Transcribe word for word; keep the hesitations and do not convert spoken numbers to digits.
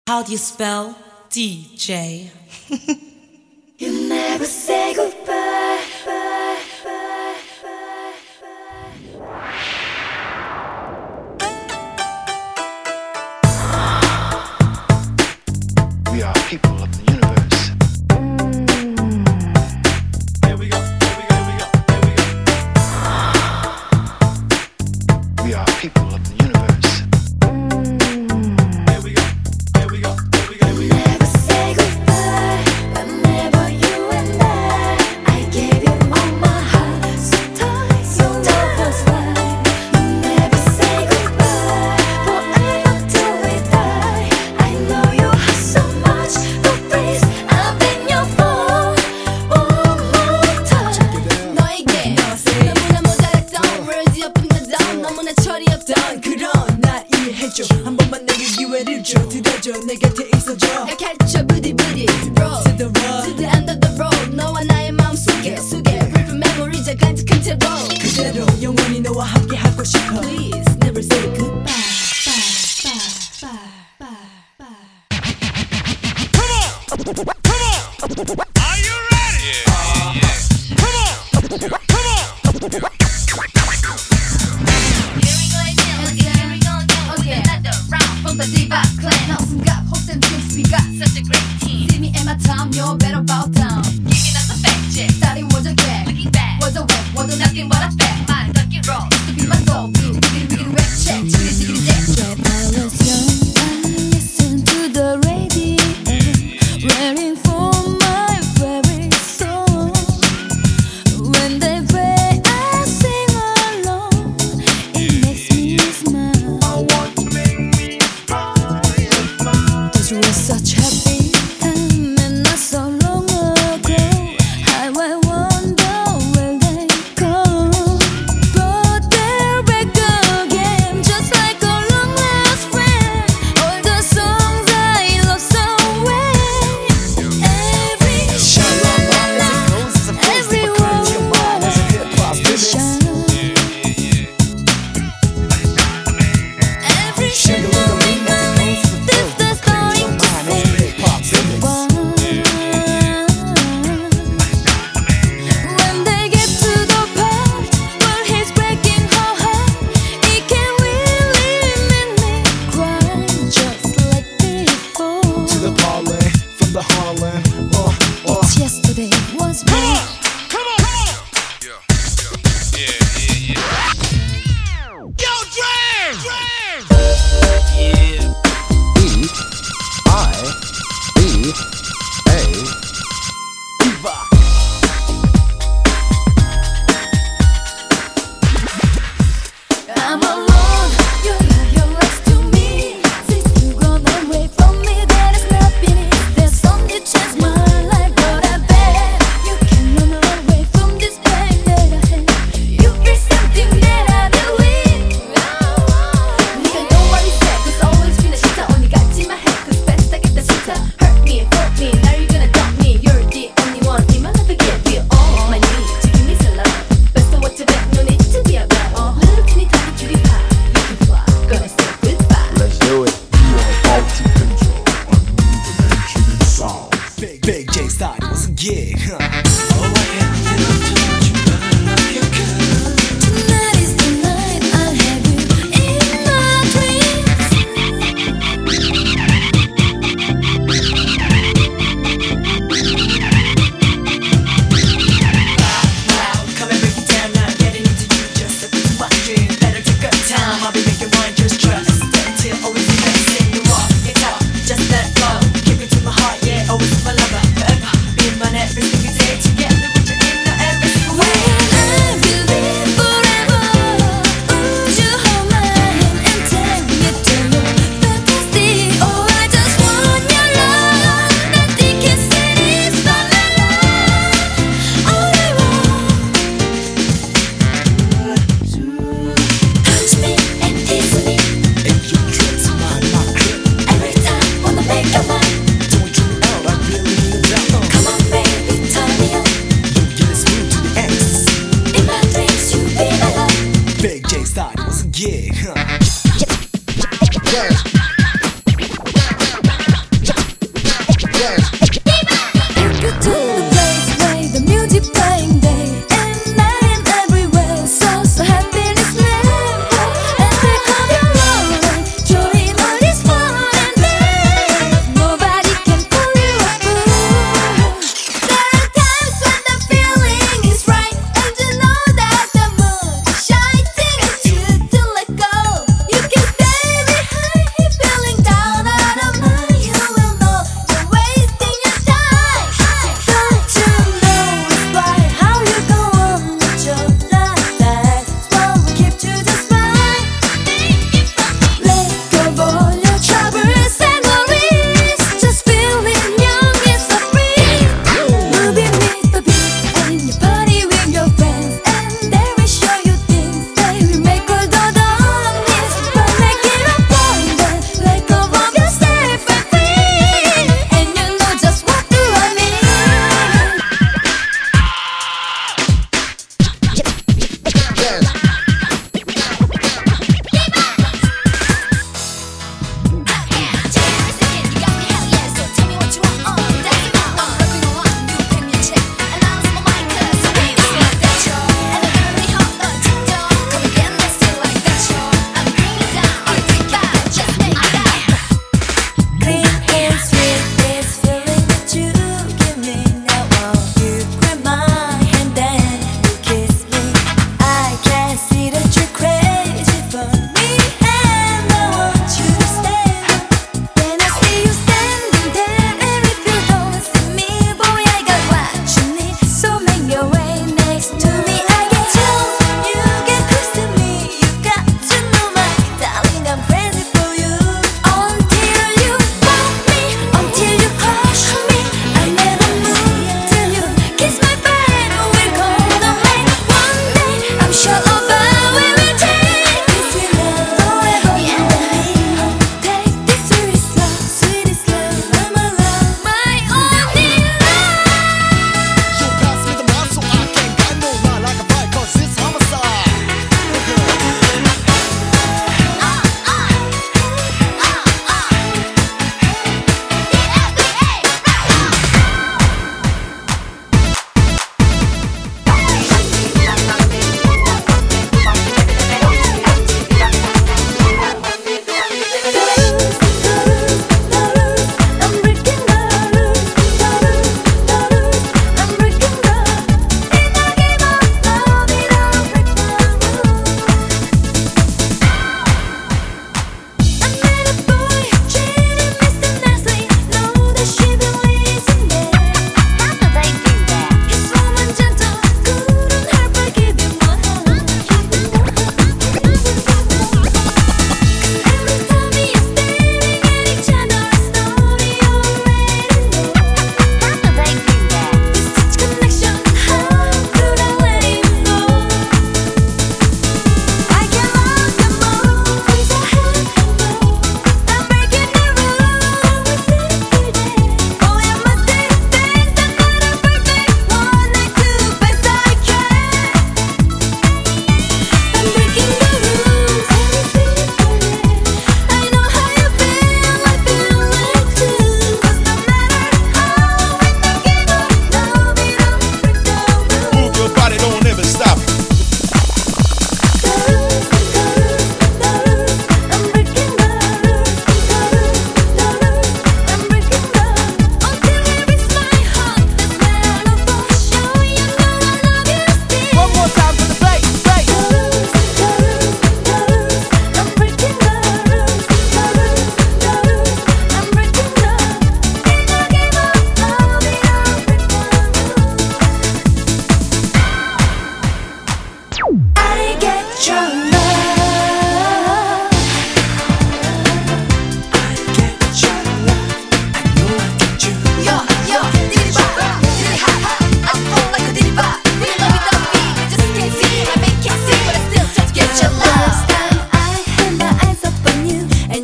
How do you spell D J? You never say goodbye. We are people of the universe. Here we go, here we go, here we go, here we go. We are people of the universe. Here we go, here we go, here we go, here we go. Never say goodbye. Whenever you and I, I gave you all my heart. So tight, so tight was right. You never say goodbye. Forever till we die. I know you have so much, but please, I've been your phone. One more time. 너에게 너무나 모자랐던 words 옆은 던 너무나 철이 없던 그런 날 이해해줘. 한 번만 내게 기회를 줘. 들어줘 내 곁에 있어줘. 펼쳐 부디 부디 roll to the road to the end of the road. 너와 나의 마음속에 속에 ripping memories 가득한 채로 그대로 영원히 너와 함께 하고 싶어. Please never say goodbye. Bye, bye, bye, bye, bye. Are you ready? Yeah, yeah. Come on, come on. Here we go again, here we go again with another round from the Diva Clan. Now some got hopes and dreams, we got such a great team. See me and my time, you're better bow down. Giving us a fact check, thought it was a gag. Looking back, was a wreck, wasn't nothing but a fact. My lucky roll, used to be my goal. Wiggity, wiggity, red check, chickity, chickity, jack. When I was young, I listened to the radio, waiting for my favorite song. When they play, I sing along. It makes me smile. Those were such happy time and not so long ago. How I wonder where they go. But they're back again, just like a long lost friend. All the songs I love so well. Every sha-la-la-la, every word shine. Every sha-la-la-la, this the starting to say goodbye. When they get to the part where he's breaking her heart, it can really make me cry, just like before. To the parlay, from the Harlem, uh, uh. It's yesterday was me. Come on, come on. Yeah, yeah, yeah, yeah. Yo, Dre! Dre! Yeah. E I B A Diva. I'm alone, you have your legs to me. Since you gone away from me, that is not finished. There's only chance my life, but I bet you can run away from this pain that I have. You feel something that I believe. 네가 nobody said, cause always feel 싫다. 언니 같지 마 해, cause best I get the 싫다. Hurt me, hurt me, now you're gonna dump me. You're the only one in my life again. Feel all my needs, you give me some love. Best of what you bet, no need to be about. Little teeny tiny cutie pie, you can fly, gonna say goodbye. Let's do it. Big, Big J style, it was a gig. Huh.